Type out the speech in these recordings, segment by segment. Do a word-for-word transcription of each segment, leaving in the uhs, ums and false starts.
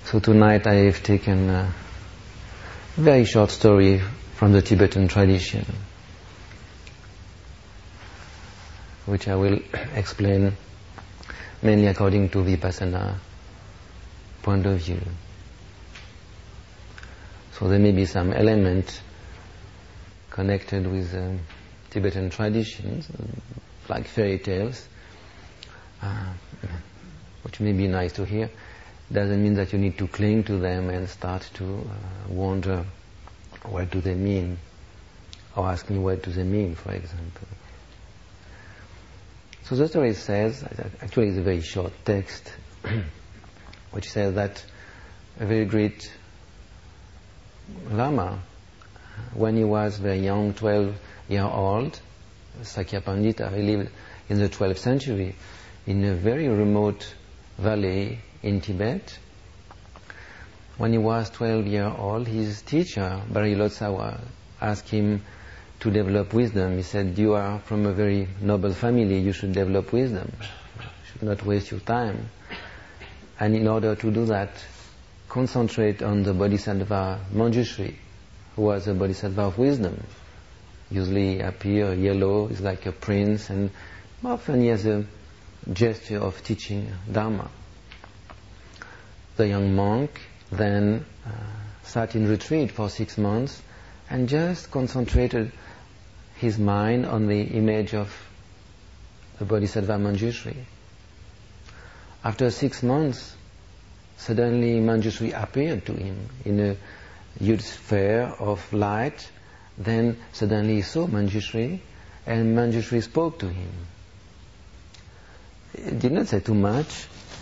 So tonight I have taken a very short story from the Tibetan tradition, which I will explain mainly according to Vipassana point of view. So there may be some element connected with um, Tibetan traditions, like fairy tales, uh, which may be nice to hear. Doesn't mean that you need to cling to them and start to uh, wonder what do they mean, or ask me what do they mean, for example. So the story says, actually it's a very short text, which says that a very great Lama, when he was very young, twelve year old, Sakya Pandita, he lived in the twelfth century in a very remote valley in Tibet. When he was twelve years old, his teacher, Bari Lotsawa, asked him to develop wisdom. He said, you are from a very noble family, you should develop wisdom. You should not waste your time. And in order to do that, concentrate on the Bodhisattva Manjushri, who was a Bodhisattva of wisdom. Usually appear yellow, is like a prince, and often he has a gesture of teaching Dharma. The young monk then uh, sat in retreat for six months and just concentrated his mind on the image of the Bodhisattva Manjushri. After six months, suddenly Manjushri appeared to him in a huge sphere of light. Then suddenly he saw Manjushri, and Manjushri spoke to him. It did not say too much.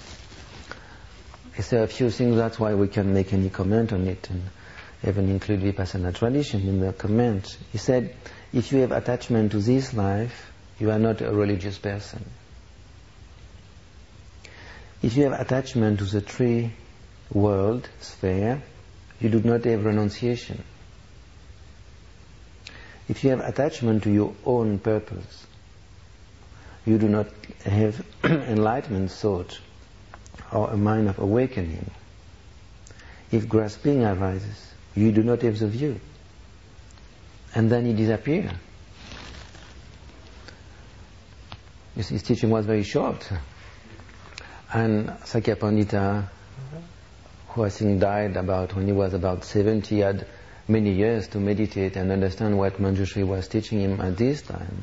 He said a few things, that's why we can make any comment on it and even include Vipassana tradition in the comment. He said, if you have attachment to this life, you are not a religious person. If you have attachment to the three world sphere, you do not have renunciation. If you have attachment to your own purpose, you do not have enlightenment thought or a mind of awakening. If grasping arises, you do not have the view. And then it disappears. His teaching was very short. And Sakya Pandita, who I think died about when he was about seventy, had many years to meditate and understand what Manjushri was teaching him at this time.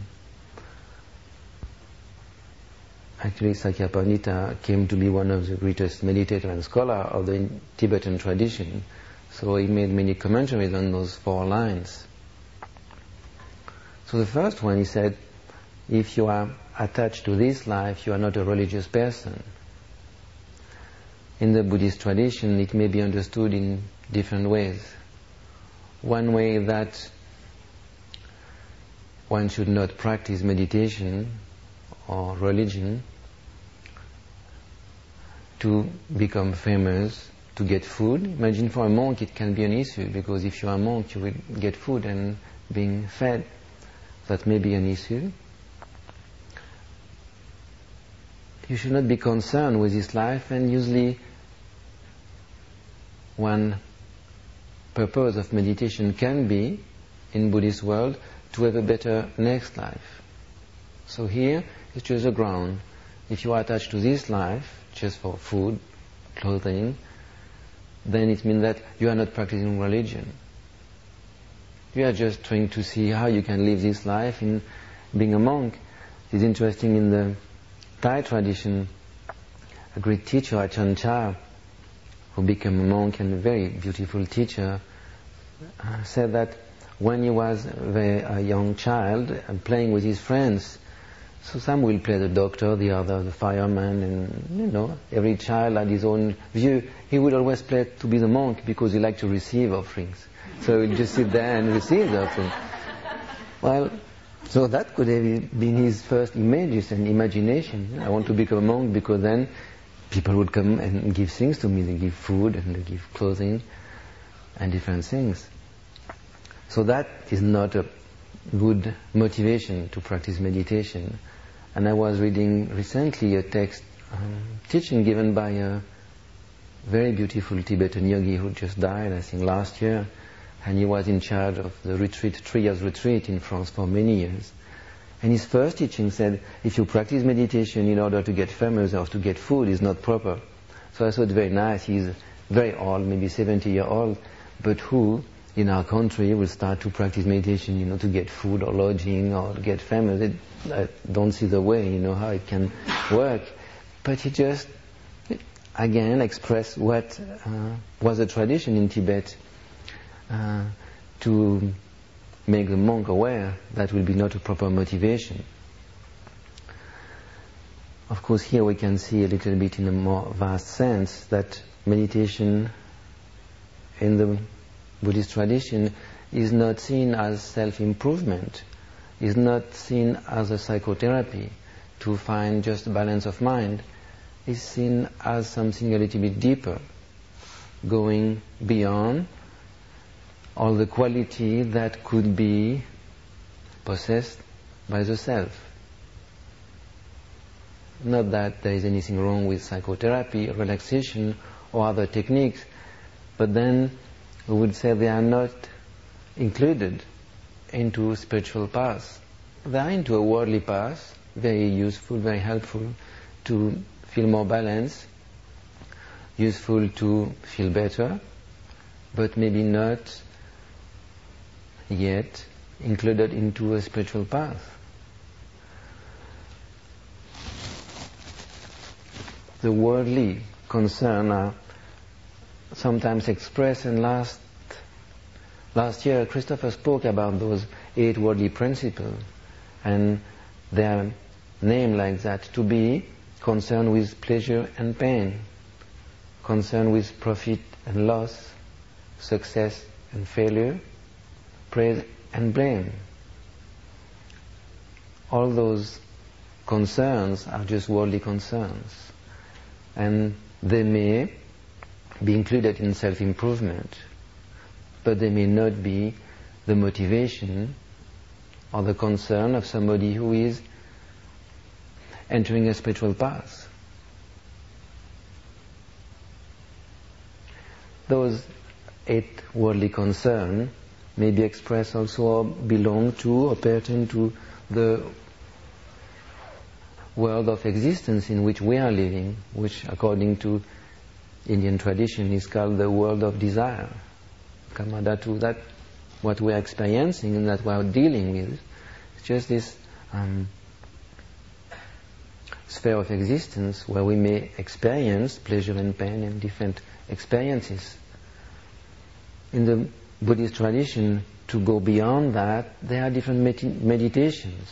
Actually, Sakya Pandita came to be one of the greatest meditators and scholars of the Tibetan tradition. So he made many commentaries on those four lines. So the first one, he said, if you are attached to this life, you are not a religious person. In the Buddhist tradition, it may be understood in different ways. One way that one should not practice meditation or religion to become famous, to get food. Imagine for a monk it can be an issue, because if you are a monk you will get food and being fed. That may be an issue. You should not be concerned with this life, and usually one purpose of meditation can be, in Buddhist world, to have a better next life. So here it's just a ground. If you are attached to this life, just for food, clothing, then it means that you are not practicing religion. You are just trying to see how you can live this life in being a monk. It's interesting, in the Thai tradition, a great teacher, Ajahn Chah, who became a monk and a very beautiful teacher, uh, said that when he was a young child and playing with his friends, so some will play the doctor, the other the fireman, and you know, every child had his own view. He would always play to be the monk because he liked to receive offerings. So he'd just sit there and receive the offering. Well, so that could have been his first images and imagination. I want to become a monk because then people would come and give things to me. They give food and they give clothing and different things. So that is not a good motivation to practice meditation. And I was reading recently a text, um, teaching given by a very beautiful Tibetan yogi who just died, I think, last year, and he was in charge of the retreat, three years retreat in France for many years. And his first teaching said, if you practice meditation in order to get famous or to get food, is not proper. So I thought, very nice. He's very old, maybe seventy year old, but who in our country will start to practice meditation, you know, to get food or lodging or get famous? It, I don't see the way, you know, how it can work. But he just, again, expressed what uh, was a tradition in Tibet uh, to make the monk aware that will be not a proper motivation. Of course, here we can see a little bit in a more vast sense that meditation in the Buddhist tradition is not seen as self-improvement, is not seen as a psychotherapy to find just balance of mind, is seen as something a little bit deeper, going beyond all the quality that could be possessed by the self. Not that there is anything wrong with psychotherapy, relaxation, or other techniques, but then we would say they are not included into spiritual paths. They are into a worldly path, very useful, very helpful to feel more balanced, useful to feel better, but maybe not yet included into a spiritual path. The worldly concern are sometimes expressed, and last last year Christopher spoke about those eight worldly principles, and they are named like that: to be concerned with pleasure and pain, concerned with profit and loss, success and failure, praise and blame. All those concerns are just worldly concerns, and they may be included in self-improvement, but they may not be the motivation or the concern of somebody who is entering a spiritual path. Those eight worldly concerns may be expressed also or belong to or pertain to the world of existence in which we are living, which according to Indian tradition is called the world of desire. Kamadhatu, that what we are experiencing and that we are dealing with, it's just this um, sphere of existence where we may experience pleasure and pain and different experiences. In the Buddhist tradition, to go beyond that, there are different med- meditations.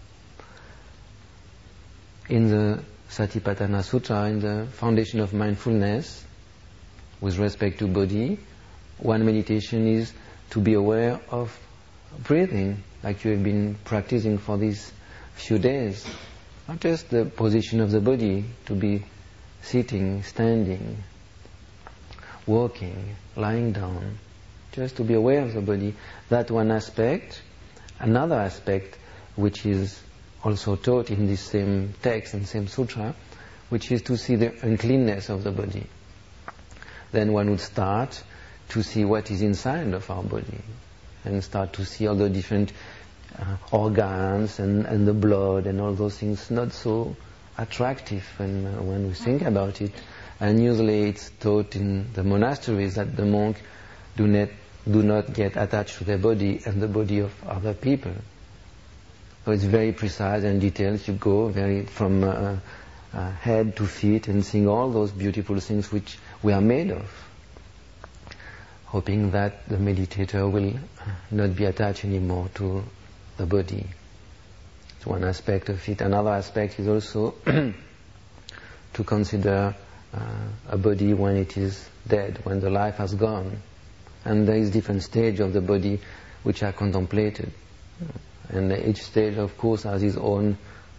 In the Satipatthana Sutra, in the foundation of mindfulness, with respect to body, one meditation is to be aware of breathing, like you have been practicing for these few days. Not just the position of the body, to be sitting, standing, walking, lying down, just to be aware of the body. That one aspect. Another aspect, which is also taught in this same text and same sutra, which is to see the uncleanness of the body. Then one would start to see what is inside of our body and start to see all the different uh, organs and, and the blood and all those things, not so attractive when, uh, when we think about it. And usually it's taught in the monasteries that the monk do not, do not get attached to their body and the body of other people. So it's very precise and detailed. You go very from uh, uh, head to feet and seeing all those beautiful things which we are made of, hoping that the meditator will not be attached anymore to the body. It's one aspect of it. Another aspect is also to consider uh, a body when it is dead, when the life has gone. And there is different stages of the body which are contemplated. And each stage, of course, has its own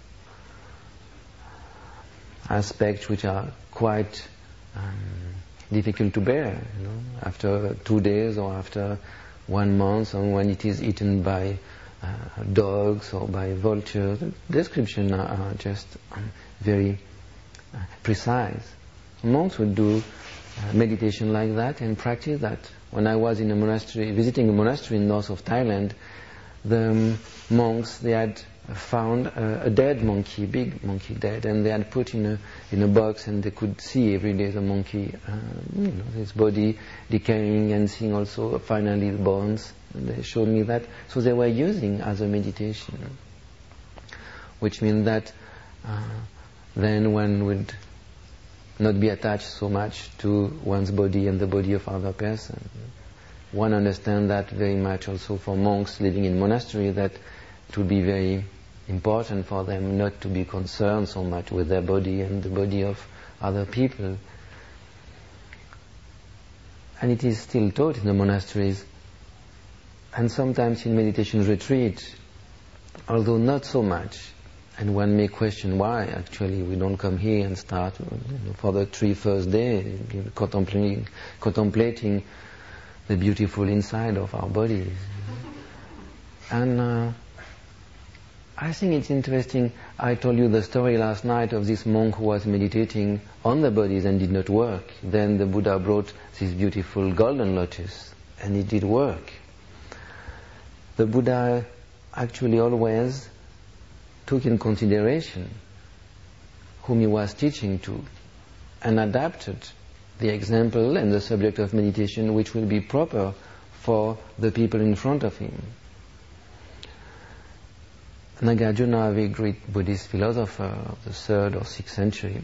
aspects which are quite um, difficult to bear. You know, after two days or after one month, and when it is eaten by uh, dogs or by vultures, the descriptions are, are just um, very uh, precise. Monks would do meditation like that and practice that. When I was in a monastery, visiting a monastery in north of Thailand, the um, monks, they had found a, a dead monkey, big monkey dead, and they had put in a in a box, and they could see every day the monkey, uh, you know, his body decaying, and seeing also finally the bones. And they showed me that. So they were using as a meditation, which means that uh, then one would not be attached so much to one's body and the body of other person. One understands that very much also for monks living in monastery, that it would be very important for them not to be concerned so much with their body and the body of other people. And it is still taught in the monasteries, and sometimes in meditation retreat, although not so much. And one may question why actually we don't come here and start, you know, for the three first days, you know, contemplating, contemplating the beautiful inside of our bodies. And uh, I think it's interesting. I told you the story last night of this monk who was meditating on the bodies and did not work. Then the Buddha brought this beautiful golden lotus, and it did work. The Buddha actually always took in consideration whom he was teaching to, and adapted the example and the subject of meditation which will be proper for the people in front of him. Nagarjuna, a very great Buddhist philosopher of the third or sixth century,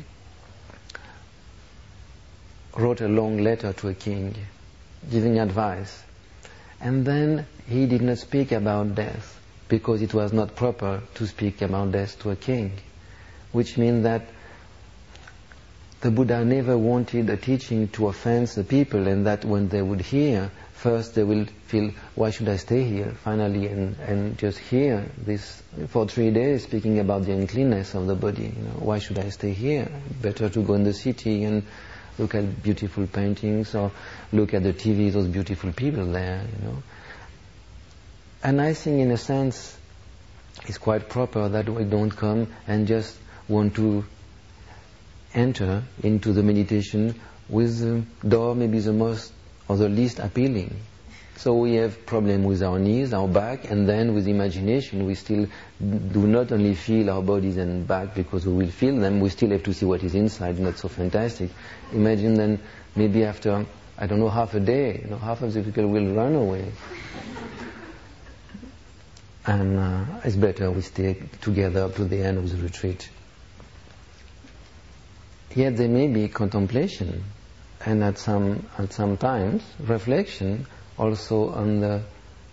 wrote a long letter to a king giving advice, and then he did not speak about death, because it was not proper to speak about death to a king, which means that the Buddha never wanted a teaching to offend the people, and that when they would hear, first they will feel, why should I stay here finally and, and just hear this for three days speaking about the uncleanness of the body. You know, why should I stay here? Better to go in the city and look at beautiful paintings, or look at the T V, those beautiful people there, you know. And I think in a sense it's quite proper that we don't come and just want to enter into the meditation with the door maybe the most or the least appealing. So we have problem with our knees, our back, and then with imagination we still do not only feel our bodies and back because we will feel them, we still have to see what is inside, not so fantastic. Imagine then maybe after, I don't know, half a day, you know, half of the people will run away. And uh, it's better we stay together up to the end of the retreat. Yet there may be contemplation, and at some at some times reflection also on the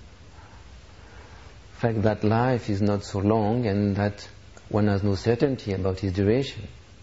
fact that life is not so long and that one has no certainty about its duration.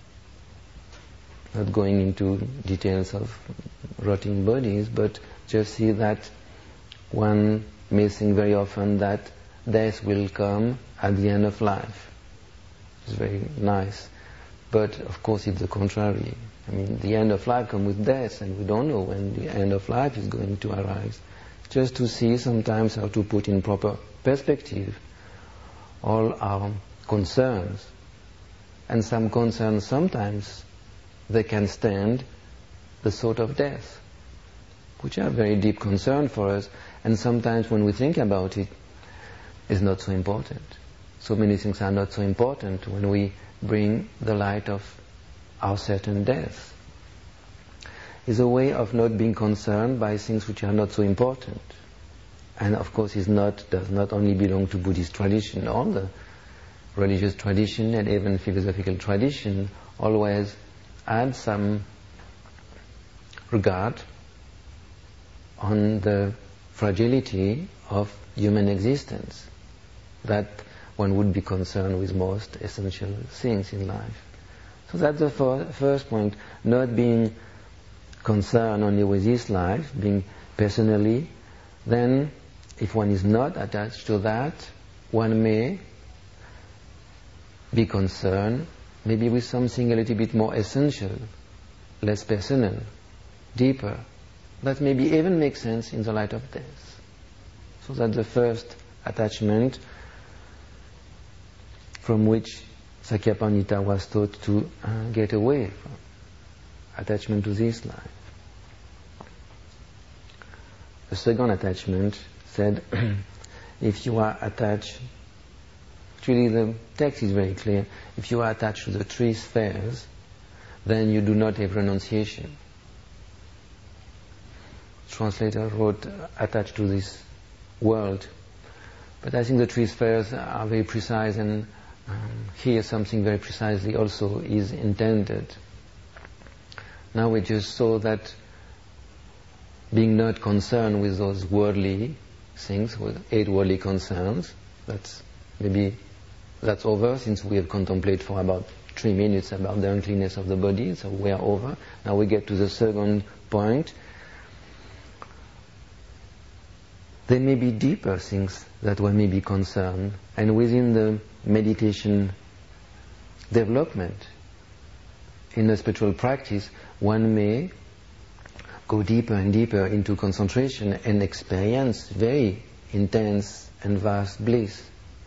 Not going into details of rotting bodies, but just see that one may think very often that death will come at the end of life. It's very nice. But of course it's the contrary. I mean, the end of life comes with death, and we don't know when the end of life is going to arise. Just to see sometimes how to put in proper perspective all our concerns. And some concerns, sometimes they can stand the thought of death, which are very deep concern for us. And sometimes when we think about it, is not so important. So many things are not so important when we bring the light of our certain death. It's a way of not being concerned by things which are not so important. And of course is not, does not only belong to Buddhist tradition. All the religious tradition and even philosophical tradition always add some regard on the fragility of human existence, that one would be concerned with most essential things in life. So that's the fir- first point, not being concerned only with this life, being personally. Then, if one is not attached to that, one may be concerned maybe with something a little bit more essential, less personal, deeper, that maybe even makes sense in the light of death. So that's the first attachment from which Sakyapānita was taught to uh, get away from, attachment to this life. a second attachment said, if you are attached, actually the text is very clear, if you are attached to the three spheres, then you do not have renunciation. Translator wrote, attached to this world. But I think the three spheres are very precise, and um, here something very precisely also is intended. Now we just saw that being not concerned with those worldly things, with eight worldly concerns, that's maybe that's over, since we have contemplated for about three minutes about the uncleanness of the body, so we are over. Now we get to the second point. There may be deeper things that one may be concerned, and within the meditation development, in the spiritual practice, one may go deeper and deeper into concentration and experience very intense and vast bliss.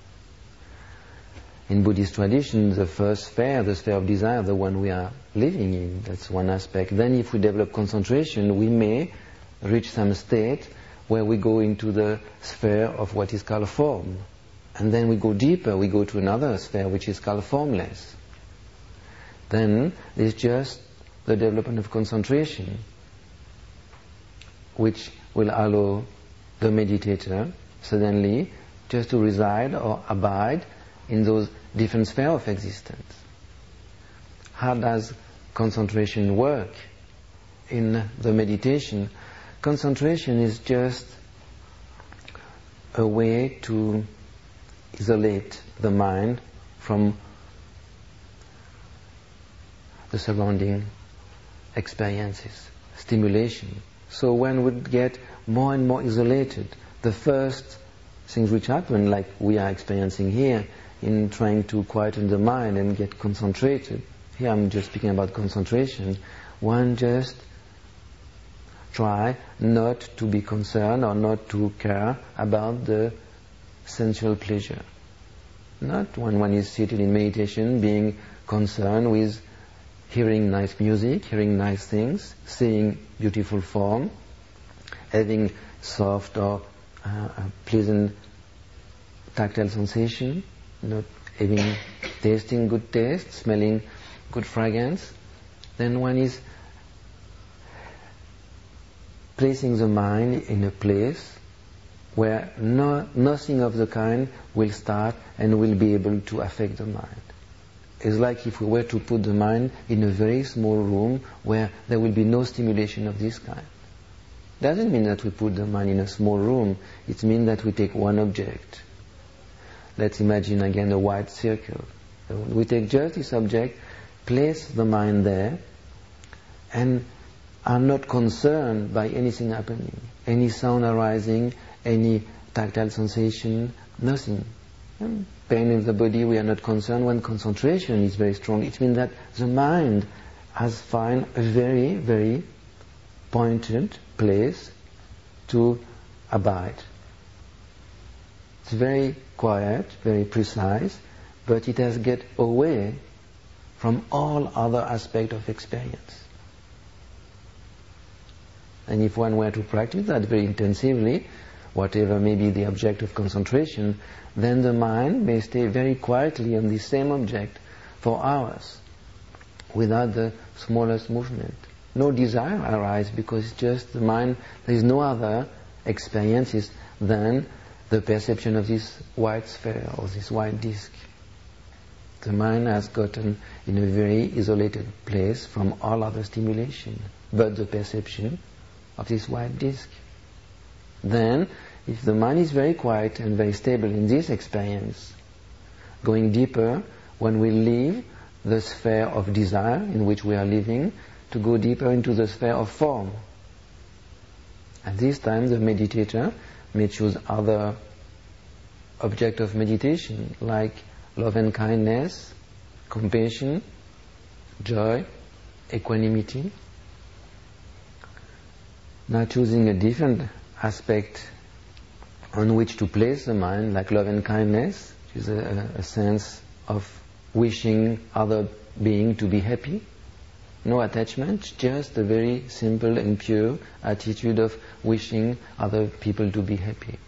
In Buddhist tradition, the first sphere, the sphere of desire, the one we are living in, that's one aspect. Then if we develop concentration, we may reach some state where we go into the sphere of what is called form. And then we go deeper, we go to another sphere which is called formless. Then there's just the development of concentration, which will allow the meditator suddenly just to reside or abide in those different spheres of existence. How does concentration work in the meditation? Concentration is just a way to isolate the mind from the surrounding experiences, stimulation. So one would get more and more isolated. The first things which happen, like we are experiencing here, in trying to quieten the mind and get concentrated. Here I'm just speaking about concentration. One just try not to be concerned or not to care about the sensual pleasure. Not when one is seated in meditation being concerned with hearing nice music, hearing nice things, seeing beautiful form, having soft or uh, pleasant tactile sensation, not having tasting good taste, smelling good fragrance. Then one is placing the mind in a place where no, nothing of the kind will start and will be able to affect the mind. It's like if we were to put the mind in a very small room where there will be no stimulation of this kind. Doesn't mean that we put the mind in a small room. It means that we take one object. Let's imagine again a white circle. We take just this object, place the mind there, and are not concerned by anything happening, any sound arising, any tactile sensation, nothing. Pain in the body, we are not concerned. When concentration is very strong, it means that the mind has found a very, very pointed place to abide. It's very quiet, very precise, but it has get away from all other aspects of experience. And if one were to practice that very intensively, whatever may be the object of concentration, then the mind may stay very quietly on the same object for hours without the smallest movement. No desire arises because it's just the mind, there is no other experiences than the perception of this white sphere or this white disc. The mind has gotten in a very isolated place from all other stimulation but the perception of this white disc. Then, if the mind is very quiet and very stable in this experience, going deeper, when we leave the sphere of desire in which we are living, to go deeper into the sphere of form. At this time, the meditator may choose other object of meditation, like love and kindness, compassion, joy, equanimity. Now choosing a different aspect on which to place the mind, like love and kindness, which is a, a sense of wishing other being to be happy. no attachment, just a very simple and pure attitude of wishing other people to be happy.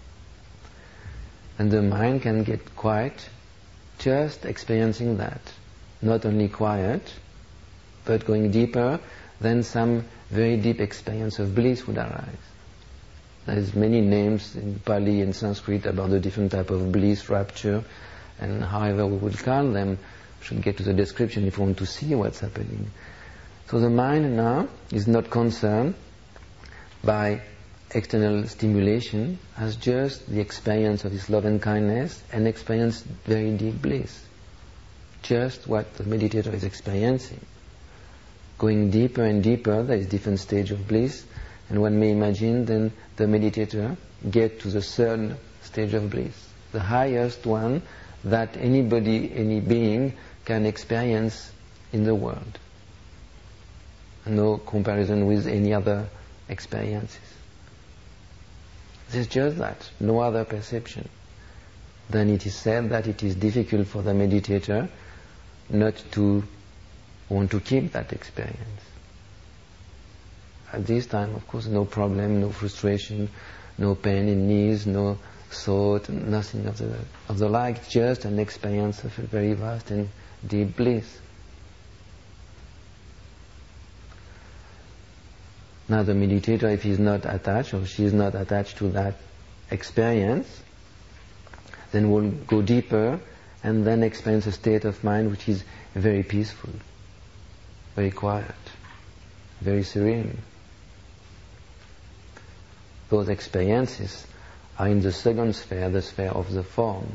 And the mind can get quiet just experiencing that. Not only quiet, but going deeper, then some very deep experience of bliss would arise. There's many names in Pali and Sanskrit about the different type of bliss, rapture, and however we would call them. We should get to the description if we want to see what's happening. So the mind now is not concerned by external stimulation as just the experience of this love and kindness and experience very deep bliss. Just what the meditator is experiencing. Going deeper and deeper, there is different stage of bliss, and one may imagine then the meditator get to the third stage of bliss, the highest one that anybody, any being can experience in the world. No comparison with any other experiences. It's just that, no other perception. Then it is said that it is difficult for the meditator not to want to keep that experience. At this time, of course, no problem, no frustration, no pain in knees, no thought, nothing of the of the like, just an experience of a very vast and deep bliss. Now the meditator, if he is not attached or she is not attached to that experience, then will go deeper and then experience a state of mind which is very peaceful, very quiet, very serene. Those experiences are in the second sphere, the sphere of the form.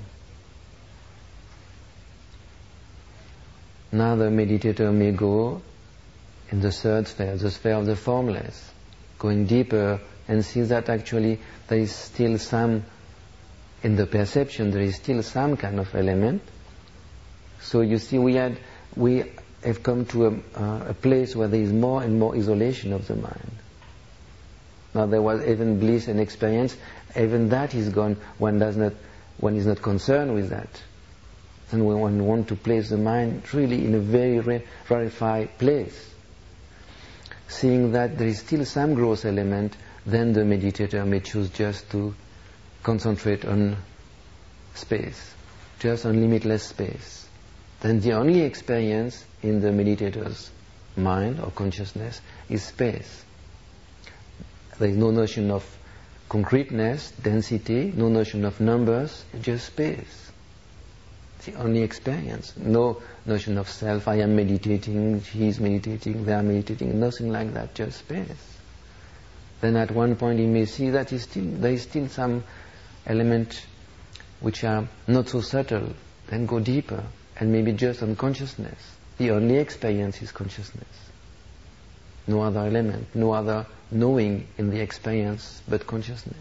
Now the meditator may go in the third sphere, the sphere of the formless, going deeper and see that actually there is still some, in the perception there is still some kind of element. So you see we had, we have come to a, uh, a place where there is more and more isolation of the mind. Now there was even bliss and experience, even that is gone, one does not, one is not concerned with that. And when one wants to place the mind really in a very rarefied place, seeing that there is still some gross element, then the meditator may choose just to concentrate on space, just on limitless space. Then the only experience in the meditator's mind or consciousness is space. There is no notion of concreteness, density, no notion of numbers, just space. The only experience. No notion of self, I am meditating, he is meditating, they are meditating, nothing like that, just space. Then at one point you may see that is still, there is still some element which are not so subtle, then go deeper, and maybe just on consciousness. The only experience is consciousness. No other element, no other knowing in the experience but consciousness.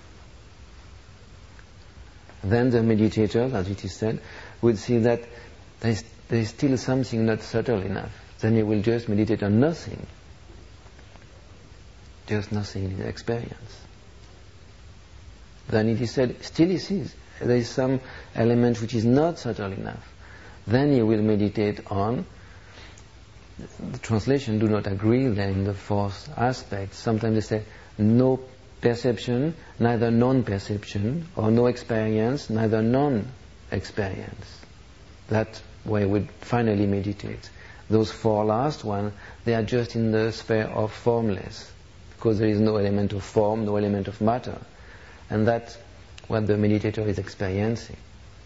Then the meditator, as it is said, will see that there is, there is still something not subtle enough. Then he will just meditate on nothing. Just nothing in the experience. Then it is said, still he sees, there is some element which is not subtle enough. Then he will meditate on, the translation do not agree there in the fourth aspect. Sometimes they say, no perception, neither non-perception, or no experience, neither non-experience. That way we finally meditate. Those four last ones, they are just in the sphere of formless, because there is no element of form, no element of matter. And that's what the meditator is experiencing.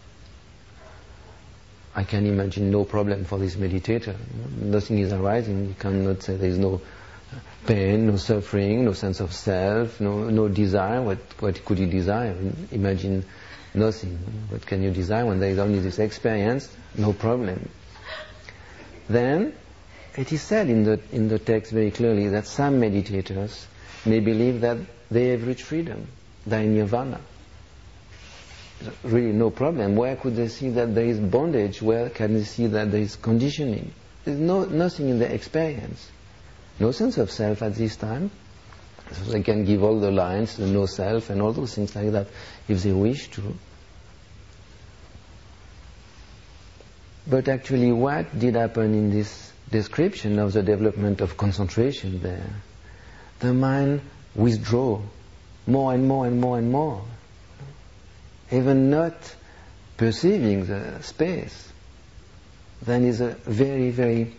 I can imagine no problem for this meditator. Nothing is arising. You cannot say there is no pain, no suffering, no sense of self, no no desire. What what could you desire? Imagine nothing. What can you desire when there is only this experience? No problem. Then it is said in the in the text very clearly that some meditators may believe that they have reached freedom, they are in nirvana. Really no problem. Where could they see that there is bondage? Where can they see that there is conditioning? There is no nothing in their experience. No sense of self at this time. So they can give all the lines, the no self and all those things like that if they wish to. But actually what did happen in this description of the development of concentration there. The mind withdraws more and more and more and more, even not perceiving the space. Then is a very, very,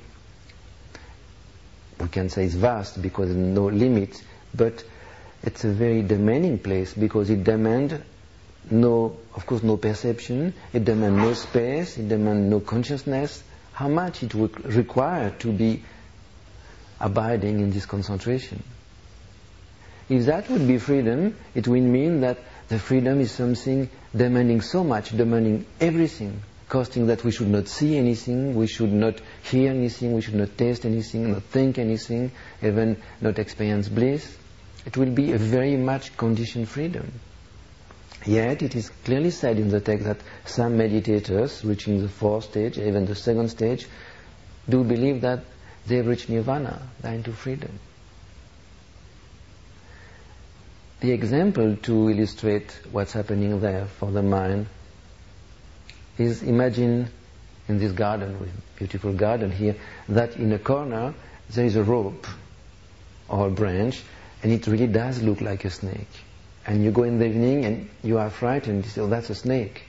we can say it's vast because there's no limit, but it's a very demanding place because it demands no, of course, no perception, it demands no space, it demands no consciousness. How much it would require to be abiding in this concentration? If that would be freedom, it would mean that the freedom is something demanding so much, demanding everything, costing that we should not see anything, we should not hear anything, we should not taste anything, not think anything, even not experience bliss. It will be a very much conditioned freedom. Yet it is clearly said in the text that some meditators reaching the fourth stage, even the second stage, do believe that they've reached nirvana, they're into freedom. The example to illustrate what's happening there for the mind is, imagine in this garden, with beautiful garden here, that in a corner there is a rope or a branch, and it really does look like a snake. And you go in the evening and you are frightened, you say, oh, that's a snake.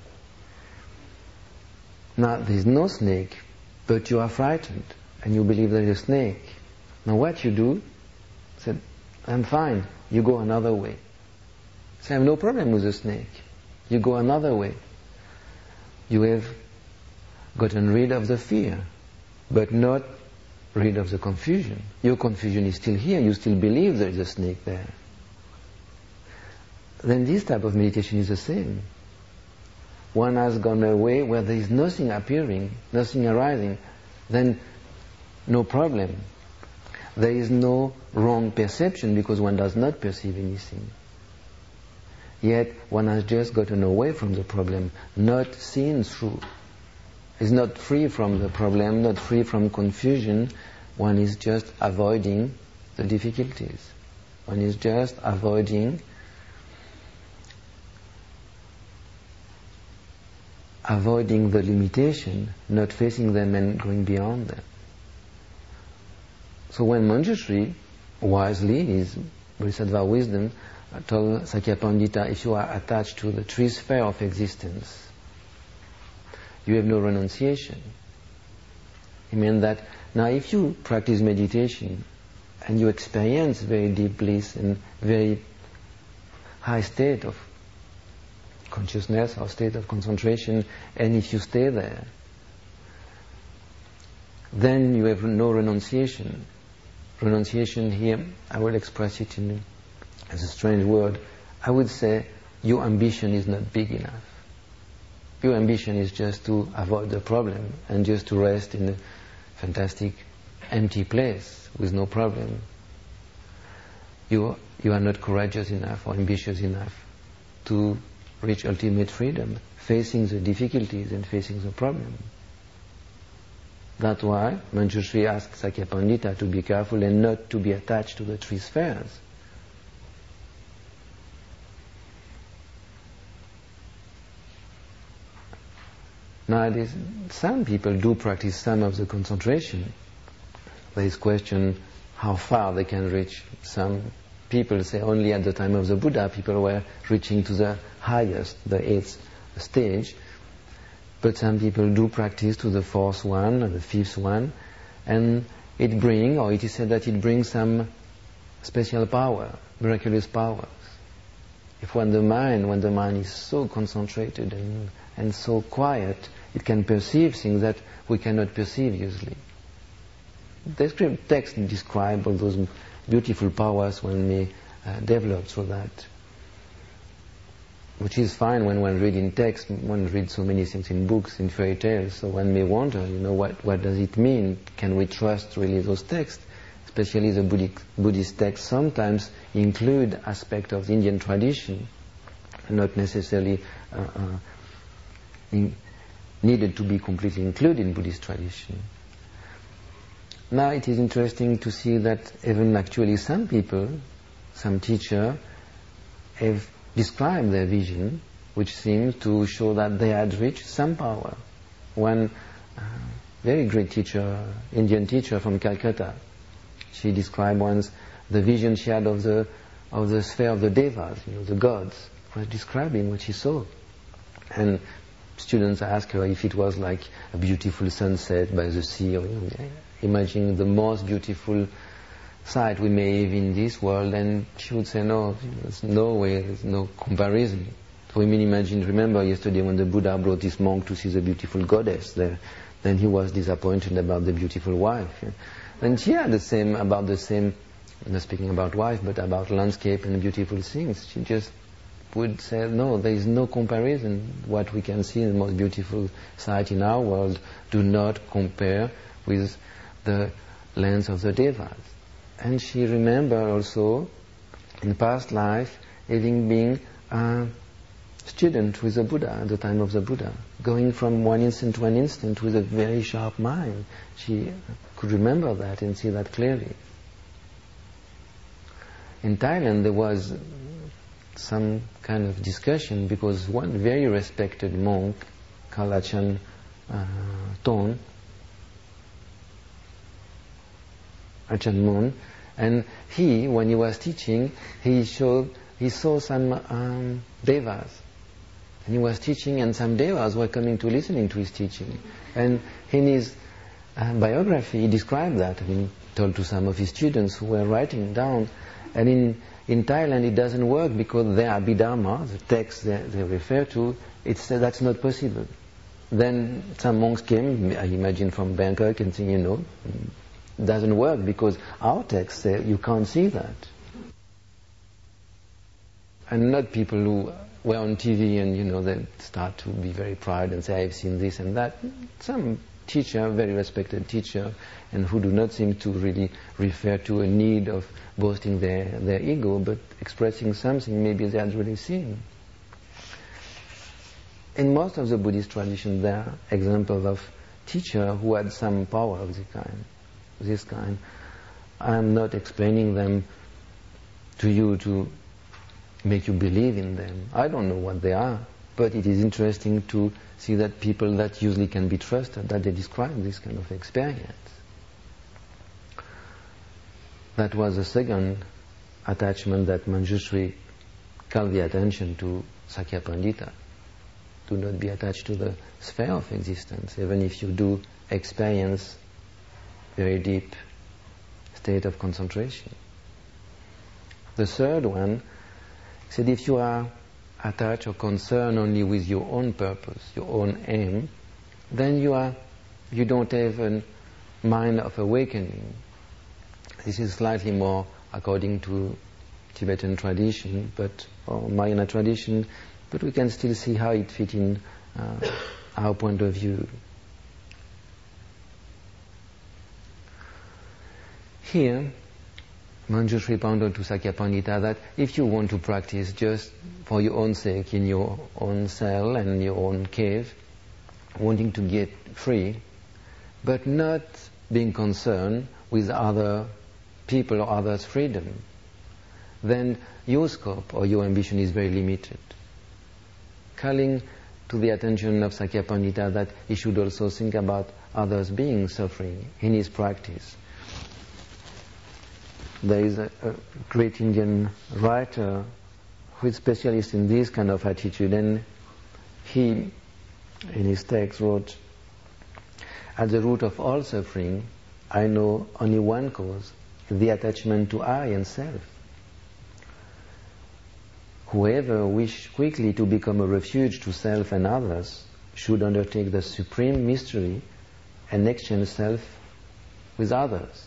Now, there is no snake, but you are frightened, and you believe there is a snake. Now what you do, said, I'm fine, you go another way. Say, I have no problem with the snake. You go another way. You have gotten rid of the fear, but not rid of the confusion. Your confusion is still here, you still believe there is a snake there. Then this type of meditation is the same. One has gone away where there is nothing appearing, nothing arising, then no problem. There is no wrong perception because one does not perceive anything. Yet one has just gotten away from the problem, not seen through. Is not free from the problem, not free from confusion. One is just avoiding the difficulties. One is just avoiding avoiding the limitation, not facing them and going beyond them. So when Manjushri, wisely, in his Bodhisattva wisdom, told Sakya Pandita, if you are attached to the three sphere of existence, you have no renunciation. He meant that now if you practice meditation and you experience very deep bliss and very high state of consciousness or state of concentration, and if you stay there, then you have no renunciation. Renunciation here, I will express it in as a strange word. I would say your ambition is not big enough. Your ambition is just to avoid the problem and just to rest in a fantastic empty place with no problem. You, you are not courageous enough or ambitious enough to reach ultimate freedom, facing the difficulties and facing the problem. That's why Manjushri asked Sakya Pandita to be careful and not to be attached to the three spheres. Nowadays, some people do practice some of the concentration. There is question how far they can reach. Some people say only at the time of the Buddha people were reaching to the highest, the eighth stage. But some people do practice to the fourth one, or the fifth one, and it brings, or it is said that it brings some special power, miraculous powers. If when the mind, when the mind is so concentrated and, and so quiet, it can perceive things that we cannot perceive usually. The text describes all those beautiful powers one may uh, develop through that. Which is fine when one reads in text, one reads so many things in books, in fairy tales, so one may wonder, you know, what, what does it mean? Can we trust really those texts? Especially the Buddhist, Buddhist texts sometimes include aspects of the Indian tradition, not necessarily uh, uh, in, needed to be completely included in Buddhist tradition. Now it is interesting to see that even actually some people, some teachers, have described their vision, which seems to show that they had reached some power. One uh, very great teacher, Indian teacher from Calcutta. She described once the vision she had of the of the sphere of the devas, you know, the gods. Was describing what she saw. And students asked her if it was like a beautiful sunset by the sea, or you know, imagining the most beautiful sight we may have in this world, and she would say, no, there's no way, there's no comparison. So we may imagine, remember yesterday when the Buddha brought this monk to see the beautiful goddess there, then he was disappointed about the beautiful wife. Yeah. And she had the same, about the same, not speaking about wife, but about landscape and beautiful things. She just would say, no, there is no comparison. What we can see in the most beautiful sight in our world do not compare with the lands of the devas. And she remembered also, in past life, having been a student with the Buddha at the time of the Buddha, going from one instant to an instant with a very sharp mind. She could remember that and see that clearly. In Thailand, there was some kind of discussion because one very respected monk, called Achan uh, Ton, Achan Mon, and he, when he was teaching, he showed, he saw some um, devas, and he was teaching, and some devas were coming to listening to his teaching, and in his uh, biography, he described that. I mean, told to some of his students who were writing down, and in In Thailand, it doesn't work because their Abhidharma, the text they, they refer to, it's uh, that's not possible. Then some monks came, I imagine from Bangkok, and saying, you know, it doesn't work because our text say you can't see that. And not people who were on T V and, you know, they start to be very proud and say, I've seen this and that. Some teacher, very respected teacher, and who do not seem to really refer to a need of boasting their, their ego, but expressing something maybe they had really seen. In most of the Buddhist tradition, there are examples of teachers who had some power of this kind. This kind. I'm not explaining them to you to make you believe in them. I don't know what they are, but it is interesting to see that people that usually can be trusted, that they describe this kind of experience. That was the second attachment that Manjushri called the attention to Sakya Pandita. Do not be attached to the sphere of existence, even if you do experience very deep state of concentration. The third one said, if you are attached or concerned only with your own purpose, your own aim, then you are you don't have a mind of awakening. This is slightly more according to Tibetan tradition, but or Mahayana tradition, but we can still see how it fits in uh, our point of view. Here, Manjushri pointed to Sakya Pandita that if you want to practice just for your own sake in your own cell and your own cave, wanting to get free, but not being concerned with other people or others' freedom, then your scope or your ambition is very limited. Calling to the attention of Sakya Pandita that he should also think about others being suffering in his practice. There is a, a great Indian writer who is specialist in this kind of attitude, and he, in his text, wrote, at the root of all suffering, I know only one cause, the attachment to I and self. Whoever wishes quickly to become a refuge to self and others should undertake the supreme mystery and exchange self with others.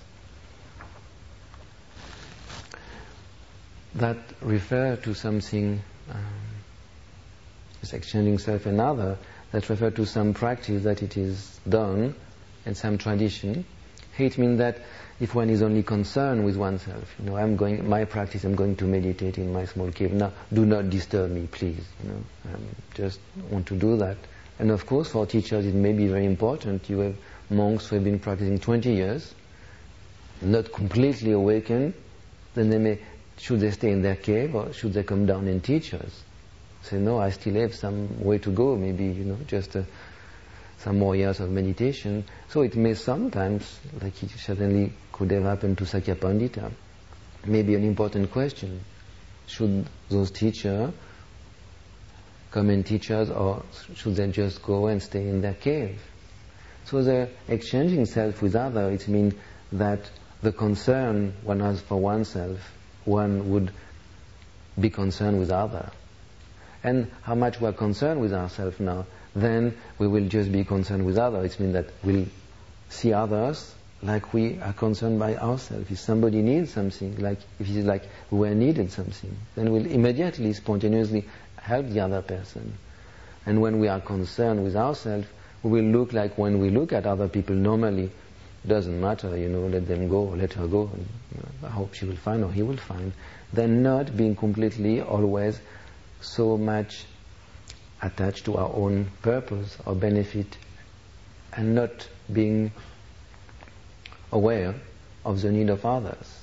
That refer to something, um, is exchanging self and other, that refer to some practice that it is done and some tradition. It means that if one is only concerned with oneself, you know, I'm going, my practice, I'm going to meditate in my small cave. Now, do not disturb me, please. You know, um, just want to do that. And of course, for teachers, it may be very important. You have monks who have been practicing twenty years, not completely awakened. Then they may, should they stay in their cave or should they come down and teach us? Say, no, I still have some way to go. Maybe, you know, just uh, some more years of meditation. So it may sometimes, like it certainly could have happened to Sakya Pandita, maybe an important question. Should those teachers come and teach us, or should they just go and stay in their cave? So the exchanging self with other, it means that the concern one has for oneself, one would be concerned with other. And how much we are concerned with ourselves now, then we will just be concerned with others. It means that we'll see others like we are concerned by ourselves. If somebody needs something, like if it's like we were needed something, then we'll immediately, spontaneously help the other person. And when we are concerned with ourselves, we will look like when we look at other people normally. Doesn't matter, you know, let them go, let her go. And, you know, I hope she will find or he will find. Then not being completely always so much attached to our own purpose or benefit, and not being aware of the need of others.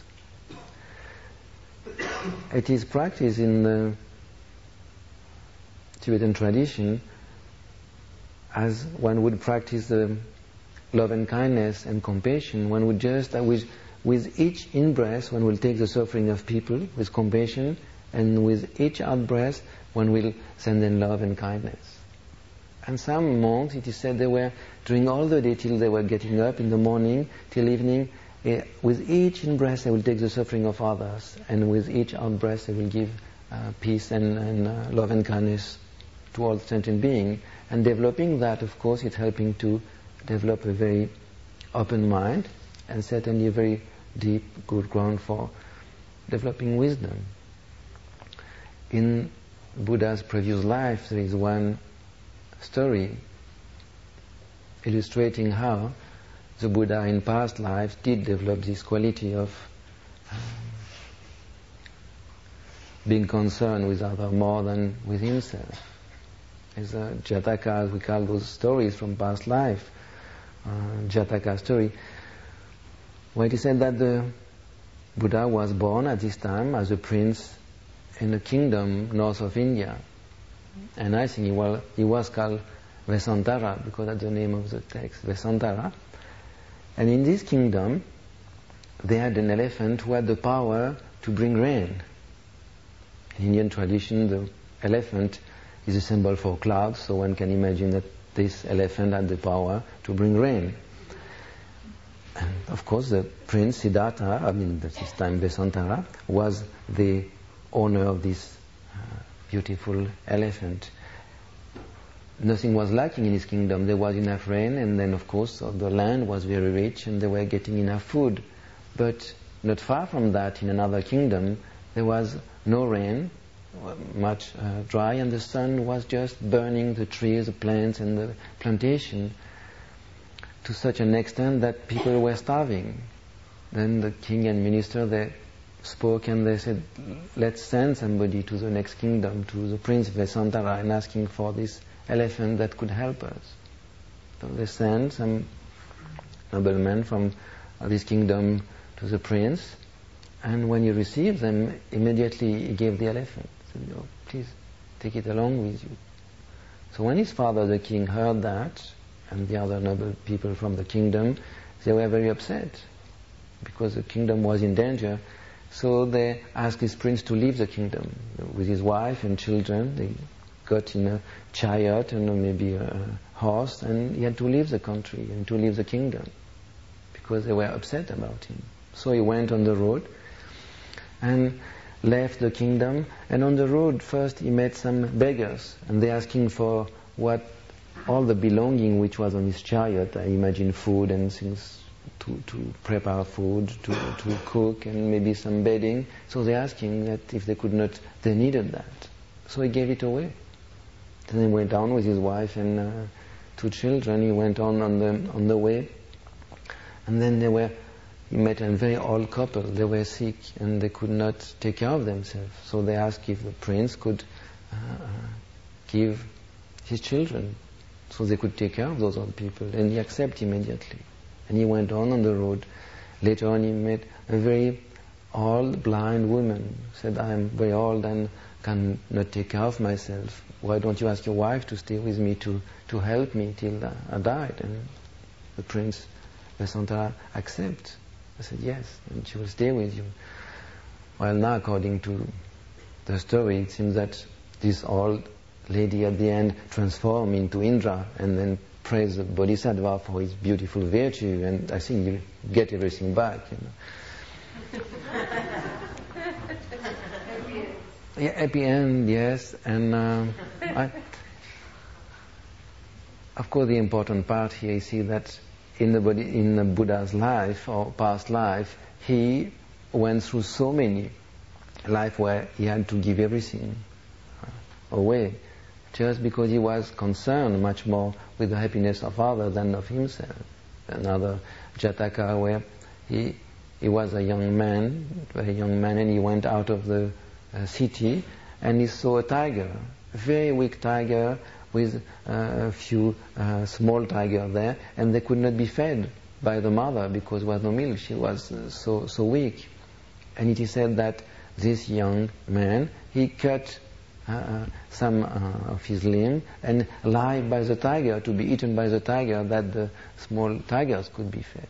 It is practiced in the Tibetan tradition as one would practice the love and kindness and compassion. One would just, uh, with, with each in-breath, one will take the suffering of people with compassion, and with each out-breath, one will send them love and kindness. And some monks, it is said, they were, during all the day till they were getting up in the morning, till evening, eh, with each in-breath they will take the suffering of others, and with each out-breath they will give uh, peace and, and uh, love and kindness to all sentient beings. And developing that, of course, it's helping to develop a very open mind, and certainly a very deep, good ground for developing wisdom. In Buddha's previous life, there is one story illustrating how the Buddha in past lives did develop this quality of um, being concerned with others more than with himself. As a Jataka, as we call those stories from past life, uh, Jataka story, where it is said that the Buddha was born at this time as a prince in a kingdom north of India. And I think he was, he was called Vesantara, because that's the name of the text, Vesantara. And in this kingdom, they had an elephant who had the power to bring rain. In Indian tradition, the elephant is a symbol for clouds, so one can imagine that this elephant had the power to bring rain. And of course, the prince Siddhartha, I mean, at this time Vesantara, was the owner of this uh, beautiful elephant. Nothing was lacking in his kingdom. There was enough rain, and then of course the land was very rich and they were getting enough food. But not far from that, in another kingdom, there was no rain, much uh, dry, and the sun was just burning the trees, the plants and the plantation to such an extent that people were starving. Then the king and minister, they spoke and they said, let's send somebody to the next kingdom, to the prince Vesantara, and asking for this elephant that could help us. So they sent some noblemen from this kingdom to the prince, and when he received them, immediately he gave the elephant. He said, oh, please take it along with you. So when his father, the king, heard that, and the other noble people from the kingdom, they were very upset because the kingdom was in danger. So they asked this prince to leave the kingdom with his wife and children. They got in a chariot and maybe a horse, and he had to leave the country and to leave the kingdom because they were upset about him. So he went on the road and left the kingdom, and on the road first he met some beggars, and they asking for what all the belonging which was on his chariot. I imagine food and things to, to prepare food, to, to cook, and maybe some bedding. So they asking that if they could not, they needed that. So he gave it away. Then he went on with his wife and uh, two children. He went on on the on the way, and then they were. He met a very old couple. They were sick and they could not take care of themselves. So they asked if the prince could uh, give his children so they could take care of those old people. And he accepted immediately. And he went on on the road. Later on he met a very old, blind woman. Said, I'm very old and cannot take care of myself. Why don't you ask your wife to stay with me to, to help me till I died? And the prince, Vasantara, accept. I said, yes, and she will stay with you. Well, now, according to the story, it seems that this old lady at the end transformed into Indra and then praised the Bodhisattva for his beautiful virtue, and I think you get everything back. You know. Yeah, happy end, yes, and uh, I, of course the important part here is see that in the body, in the Buddha's life or past life, he went through so many life where he had to give everything away, just because he was concerned much more with the happiness of others than of himself. Another Jataka, where he he was a young man, a young man, and he went out of the uh, city and he saw a tiger, a very weak tiger with uh, a few uh, small tigers there, and they could not be fed by the mother because there was no milk. She was uh, so so weak, and it is said that this young man, he cut uh, some uh, of his limb and lied by the tiger to be eaten by the tiger, that the small tigers could be fed.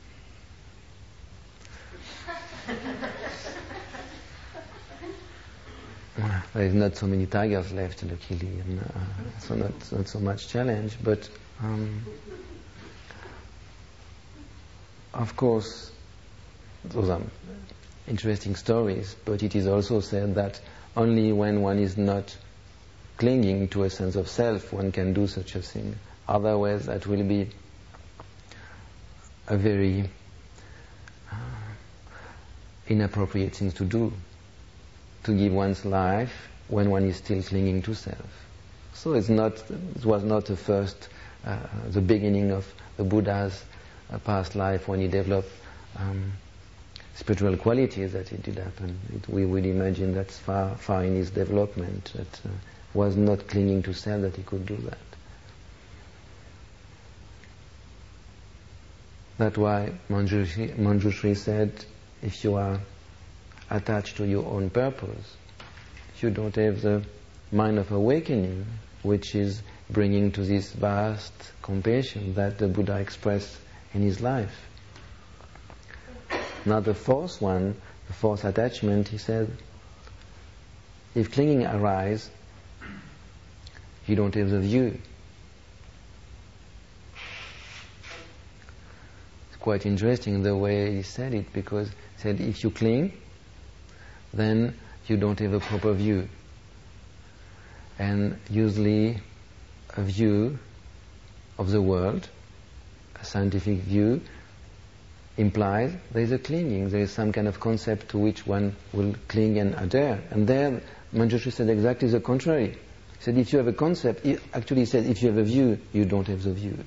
There is not so many tigers left, luckily, and uh, so not, not so much challenge. But um, of course, those are interesting stories. But it is also said that only when one is not clinging to a sense of self, one can do such a thing. Otherwise, that will be a very uh, inappropriate thing to do, to give one's life when one is still clinging to self. So it's not, it was not the first, uh, the beginning of the Buddha's uh, past life when he developed um, spiritual qualities that it did happen. It, we would imagine that's far, far in his development, that uh, was not clinging to self that he could do that. That's why Manjushri, Manjushri said, if you are attached to your own purpose, if you don't have the mind of awakening, which is bringing to this vast compassion that the Buddha expressed in his life. Now the fourth one, the fourth attachment, he said, if clinging arises, you don't have the view. It's quite interesting the way he said it, because he said if you cling, then you don't have a proper view. And usually a view of the world, a scientific view, implies there is a clinging, there is some kind of concept to which one will cling and adhere. And there Manjushri said exactly the contrary. He said if you have a concept, he actually said if you have a view, you don't have the view.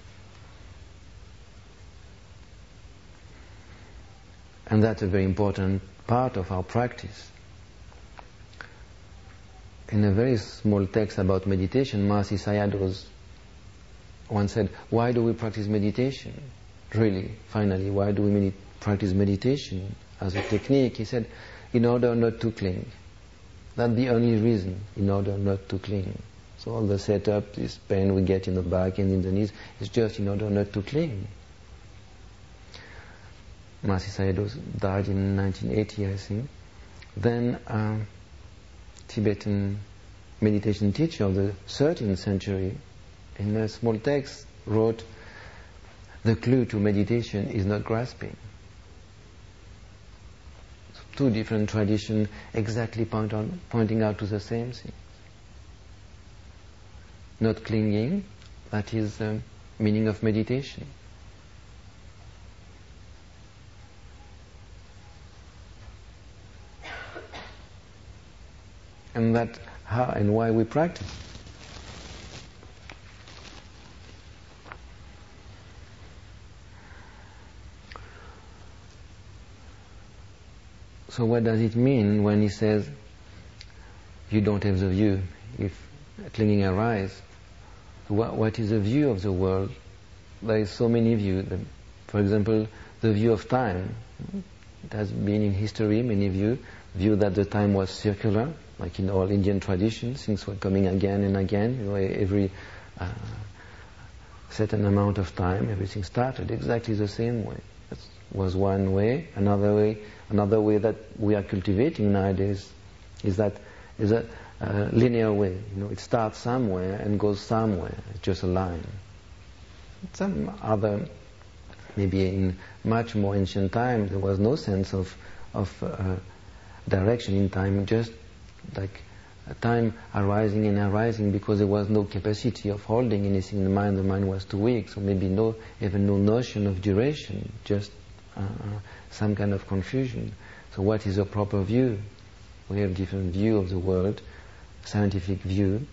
And that's a very important part of our practice. In a very small text about meditation, Mahasi Sayadaw once said, why do we practice meditation? Really, finally, why do we medi- practice meditation as a technique? He said, in order not to cling. That's the only reason, in order not to cling. So all the setup, this pain we get in the back and in the knees, is just in order not to cling. Mahasi Sayadaw died in nineteen eighty, I think. Then a Tibetan meditation teacher of the thirteenth century, in a small text, wrote, the clue to meditation is not grasping. So two different traditions exactly point on, pointing out to the same thing. Not clinging, that is the meaning of meditation. And that how and why we practice. So what does it mean when he says you don't have the view if clinging arises? What, what is the view of the world? There is so many views. For example, the view of time. It has been in history, many view, view that the time was circular, like in all Indian traditions, things were coming again and again, you know, every uh, certain amount of time, everything started exactly the same way. That was one way. Another way, another way that we are cultivating nowadays is that is a uh, linear way. You know, it starts somewhere and goes somewhere. It's just a line. Some other, maybe in much more ancient time, there was no sense of of uh, direction in time, just like time arising and arising, because there was no capacity of holding anything in the mind. The mind was too weak, so maybe no, even no notion of duration, just uh, some kind of confusion. So what is a proper view? We have different view of the world, scientific view.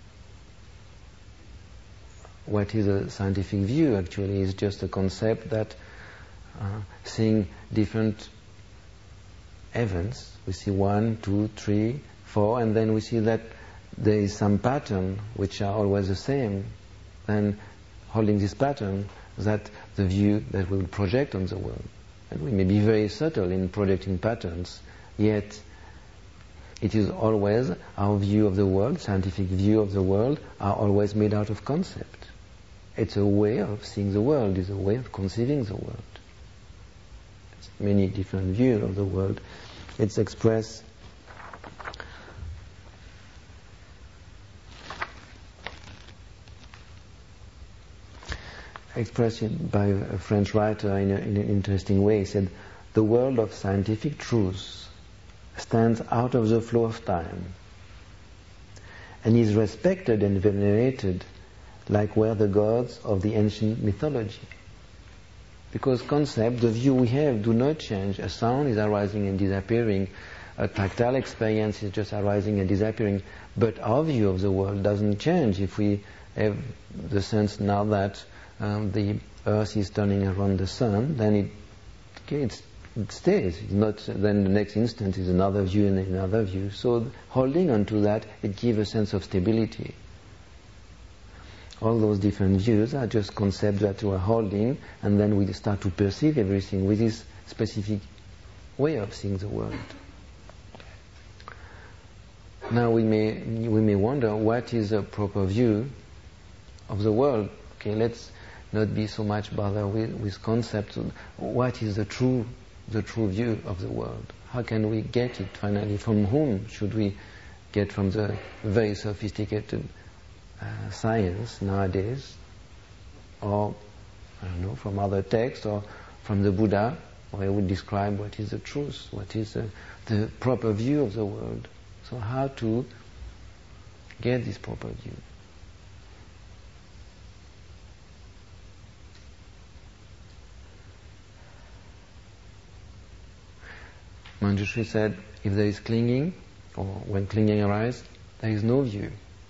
What is a scientific view actually is just a concept that uh, seeing different events, we see one, two, three, four, and then we see that there is some pattern which are always the same. And holding this pattern, that the view that we will project on the world. And we may be very subtle in projecting patterns, yet it is always our view of the world, scientific view of the world, are always made out of concept. It's a way of seeing the world, it's a way of conceiving the world. It's many different views of the world. It's expressed expressed by a French writer in, a, in an interesting way. He said, "The world of scientific truth stands out of the flow of time and is respected and venerated like were the gods of the ancient mythology." Because concept, the view we have, do not change. A sound is arising and disappearing. A tactile experience is just arising and disappearing. But our view of the world doesn't change if we have the sense now that um, the earth is turning around the sun, then it, okay, it's, it stays. It's not, then the next instant is another view and another view. So holding on to that, it gives a sense of stability. All those different views are just concepts that we are holding, and then we start to perceive everything with this specific way of seeing the world. Now we may we may wonder, what is a proper view of the world? Okay, let's not be so much bothered with, with concepts. What is the true the true view of the world? How can we get it finally? From whom should we get? From the very sophisticated Uh, science nowadays, or I don't know, from other texts, or from the Buddha, where it would describe what is the truth, what is the, the proper view of the world. So how to get this proper view? Manjushri said, if there is clinging, or when clinging arises, there is no view.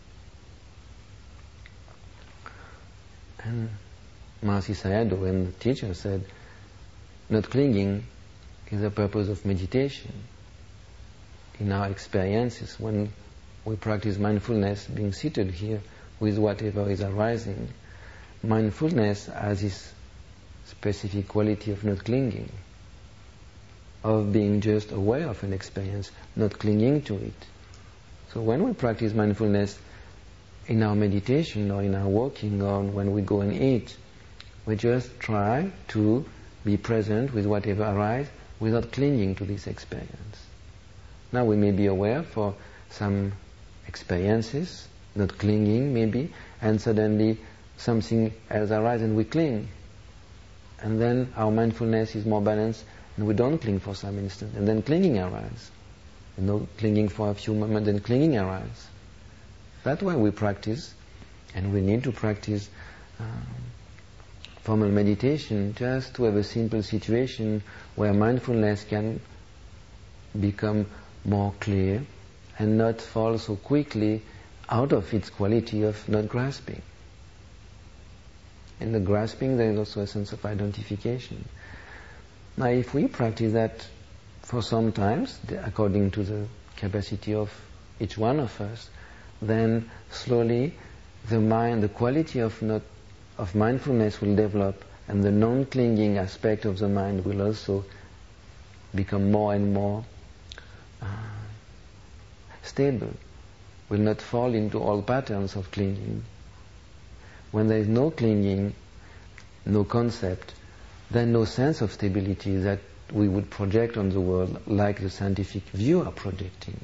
And Mahasi Sayadaw, when the teacher said, not clinging is the purpose of meditation. In our experiences, when we practice mindfulness, being seated here with whatever is arising, mindfulness has this specific quality of not clinging, of being just aware of an experience, not clinging to it. So when we practice mindfulness, in our meditation or in our walking or when we go and eat, we just try to be present with whatever arises without clinging to this experience. Now we may be aware for some experiences, not clinging maybe, and suddenly something else arises and we cling. And then our mindfulness is more balanced and we don't cling for some instant. And then clinging arises. You know, clinging for a few moments, then clinging arises. That's why we practice, and we need to practice um, formal meditation, just to have a simple situation where mindfulness can become more clear and not fall so quickly out of its quality of not grasping. In the grasping, there is also a sense of identification. Now, if we practice that for some times, according to the capacity of each one of us, then slowly the mind, the quality of not of mindfulness will develop, and the non-clinging aspect of the mind will also become more and more uh, stable, will not fall into all patterns of clinging. When there is no clinging, no concept, then no sense of stability that we would project on the world like the scientific view are projecting.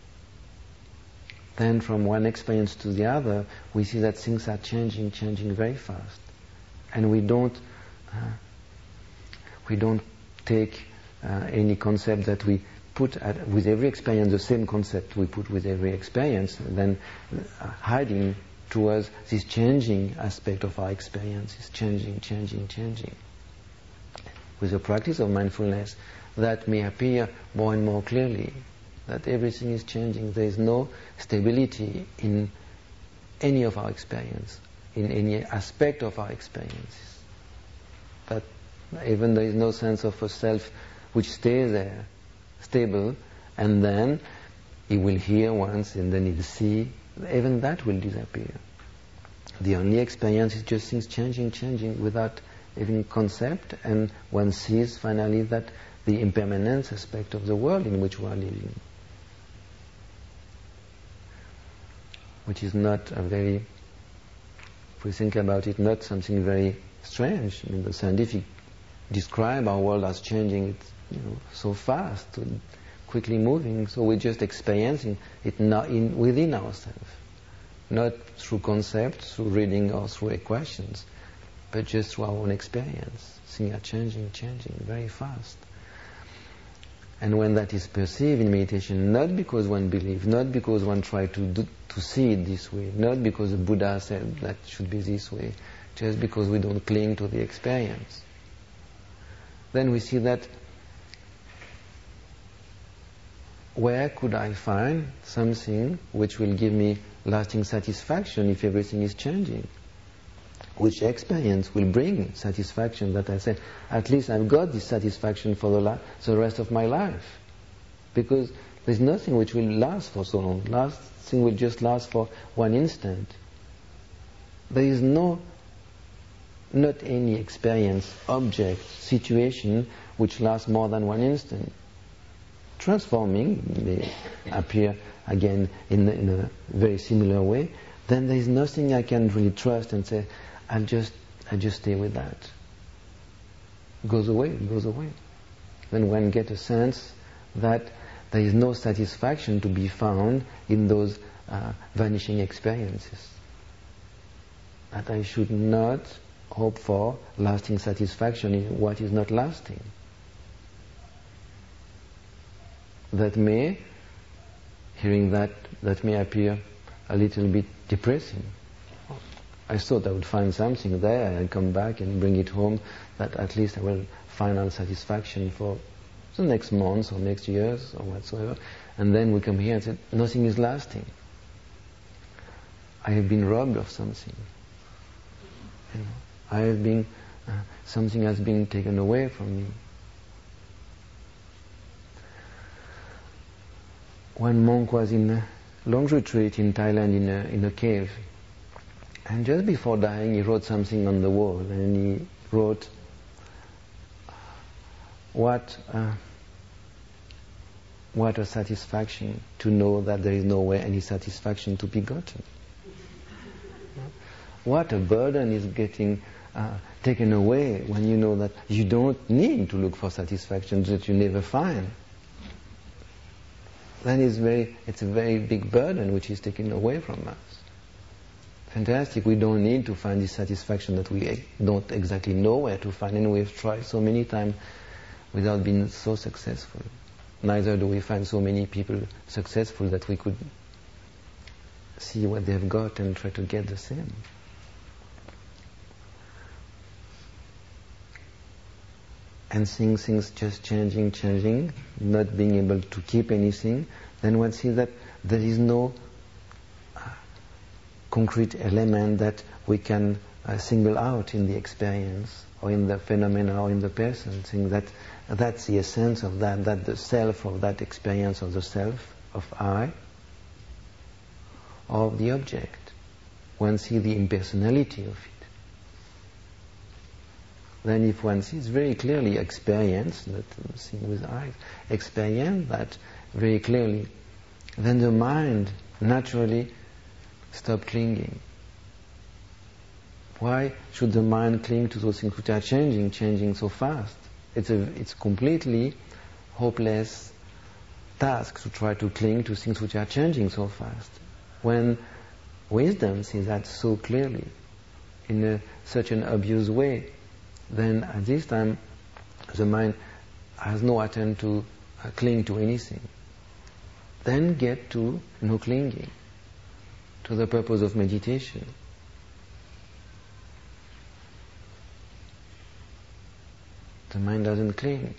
Then from one experience to the other, we see that things are changing, changing very fast. And we don't, uh, we don't take uh, any concept that we put at, with every experience, the same concept we put with every experience, and then uh, hiding to us this changing aspect of our experience is changing, changing, changing. With the practice of mindfulness, that may appear more and more clearly, that everything is changing. There is no stability in any of our experience, in any aspect of our experiences. That even there is no sense of a self which stays there, stable, and then he will hear once and then he'll see, even that will disappear. The only experience is just things changing, changing without even concept, and one sees finally that the impermanence aspect of the world in which we are living, which is not a very, if we think about it, not something very strange. I mean, the scientific describe our world as changing, it's, you know, so fast, quickly moving, so we're just experiencing it not in, within ourselves, not through concepts, through reading or through equations, but just through our own experience. Things are changing, changing very fast. And when that is perceived in meditation, not because one believes, not because one tried to do, to see it this way, not because the Buddha said that should be this way, just because we don't cling to the experience, then we see that where could I find something which will give me lasting satisfaction if everything is changing? Which experience will bring satisfaction that I say, at least I've got this satisfaction for the, la- the rest of my life? Because there's nothing which will last for so long. Last thing will just last for one instant. There is no, not any experience, object, situation which lasts more than one instant. Transforming may appear again in, in a very similar way. Then there is nothing I can really trust and say, I'll just, I'll just stay with that. It goes away, it goes away. Then one gets a sense that there is no satisfaction to be found in those uh, vanishing experiences. That I should not hope for lasting satisfaction in what is not lasting. That may, hearing that, that may appear a little bit depressing. I thought I would find something there and come back and bring it home, that at least I will find satisfaction for the next months or next years or whatsoever. And then we come here and say, nothing is lasting. I have been robbed of something. You know, I have been, uh, something has been taken away from me. One monk was in a long retreat in Thailand in a, in a cave. And just before dying, he wrote something on the wall, and he wrote, what, uh, what a satisfaction to know that there is nowhere any satisfaction to be gotten. What a burden is getting uh, taken away when you know that you don't need to look for satisfaction that you never find. Then it's, very, it's a very big burden which is taken away from us. Fantastic, we don't need to find this satisfaction that we don't exactly know where to find, and we've tried so many times without being so successful. Neither do we find so many people successful that we could see what they've got and try to get the same. And seeing things just changing, changing, not being able to keep anything, then one sees that there is no concrete element that we can uh, single out in the experience or in the phenomena or in the person, saying that that's the essence of that, that the self of that experience of the self, of I, or of the object. One sees the impersonality of it. then if one sees very clearly, experience, not seeing with eyes, experience that very clearly, then the mind naturally stops clinging. Why should the mind cling to those things which are changing, changing so fast? It's a it's completely hopeless task to try to cling to things which are changing so fast. When wisdom sees that so clearly, in a, such an obvious way, then at this time the mind has no attempt to uh, cling to anything. Then get to no clinging, to the purpose of meditation. The mind doesn't cling.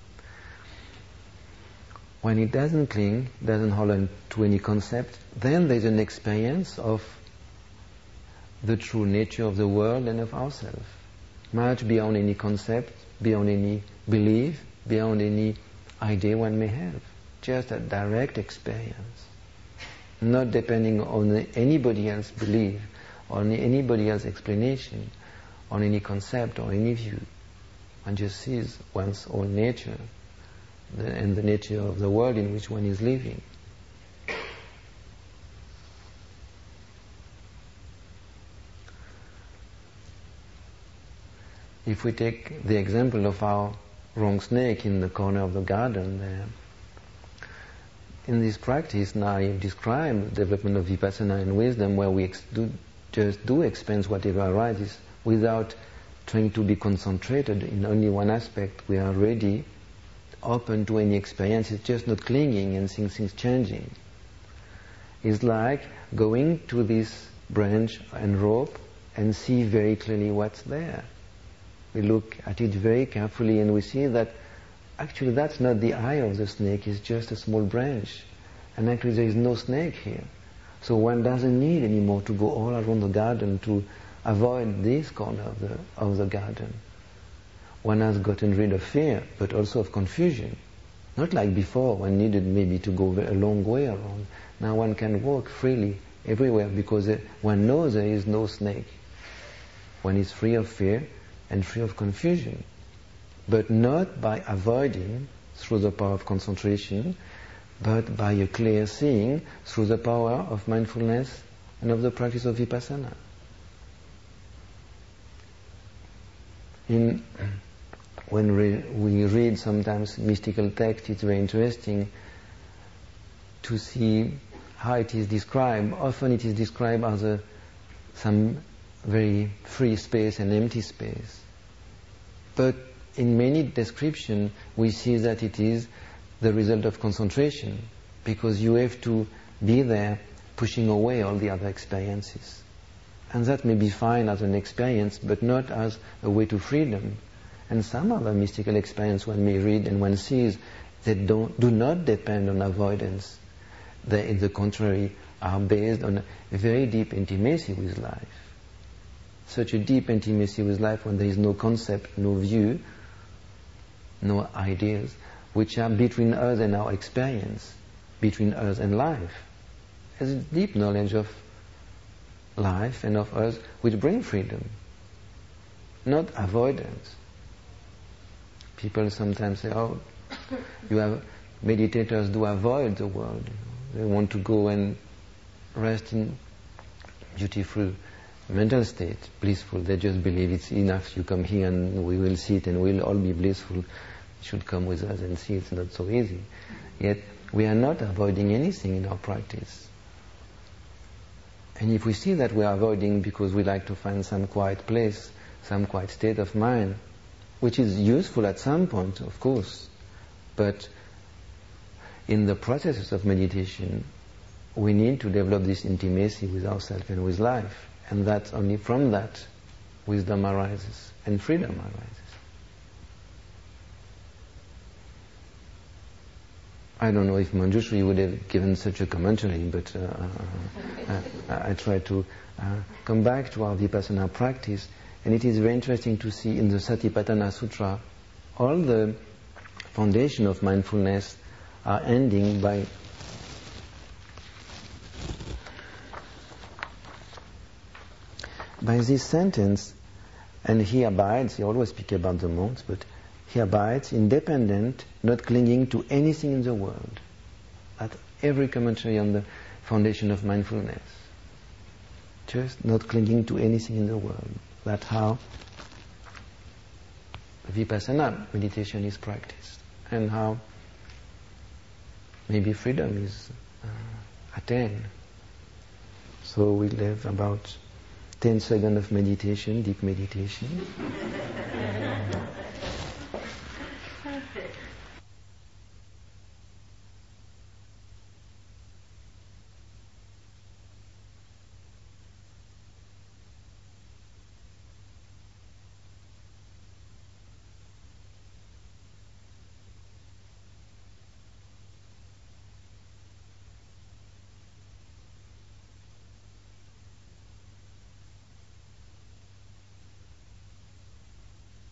When it doesn't cling, doesn't hold on to any concept, then there's an experience of the true nature of the world and of ourselves. Much beyond any concept, beyond any belief, beyond any idea one may have. Just a direct experience. Not depending on anybody else's belief, on anybody else's explanation, on any concept or any view. One just sees one's own nature the, and the nature of the world in which one is living. If we take the example of our wrong snake in the corner of the garden there, in this practice now I've described the development of vipassana and wisdom where we ex- do, just do experience whatever arises without trying to be concentrated in only one aspect. We are ready, open to any experience. It's just not clinging and seeing things changing. It's like going to this branch and rope and see very clearly what's there. We look at it very carefully and we see that actually that's not the eye of the snake, it's just a small branch. And actually there is no snake here. So one doesn't need anymore to go all around the garden to avoid this corner of the, of the garden. One has gotten rid of fear, but also of confusion. Not like before, one needed maybe to go a long way around. Now one can walk freely everywhere because one knows there is no snake. One is free of fear and free of confusion. But not by avoiding through the power of concentration, but by a clear seeing through the power of mindfulness and of the practice of vipassana. In, when re, we read sometimes mystical texts, it's very interesting to see how it is described. Often it is described as a, some very free space and empty space. But in many descriptions we see that it is the result of concentration, because you have to be there pushing away all the other experiences. And that may be fine as an experience, but not as a way to freedom. And some other mystical experience one may read and one sees that don't, do not depend on avoidance. They, in the contrary, are based on a very deep intimacy with life. Such a deep intimacy with life when there is no concept, no view, no ideas, which are between us and our experience, between us and life. There's a deep knowledge of life and of us which bring freedom, not avoidance. People sometimes say, oh, you have meditators do avoid the world. You know. They want to go and rest in beautiful mental state, blissful. They just believe it's enough. You come here and we will see it and we'll all be blissful. You should come with us and see it's not so easy. Yet we are not avoiding anything in our practice. And if we see that we are avoiding because we like to find some quiet place, some quiet state of mind, which is useful at some point, of course, but in the processes of meditation, we need to develop this intimacy with ourselves and with life. And that only from that wisdom arises and freedom arises. I don't know if Manjushri would have given such a commentary, but uh, uh, I, I try to uh, come back to our Vipassana practice, and it is very interesting to see in the Satipatthana Sutra, all the foundation of mindfulness are ending by by this sentence, And he abides, he always speaks about the monks, but he abides independent, not clinging to anything in the world. At every commentary on the foundation of mindfulness. Just not clinging to anything in the world. That's how Vipassana meditation is practiced. And how maybe freedom is uh, attained. So we'll have about ten seconds of meditation, deep meditation.